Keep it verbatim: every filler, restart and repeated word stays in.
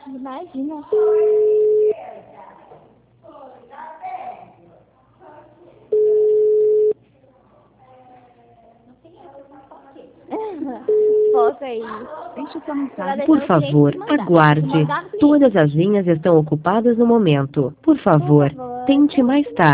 Imagina. Foca aí. Deixe sua mensagem. Por favor, aguarde. Todas as linhas estão ocupadas no momento. Por favor, tente mais tarde.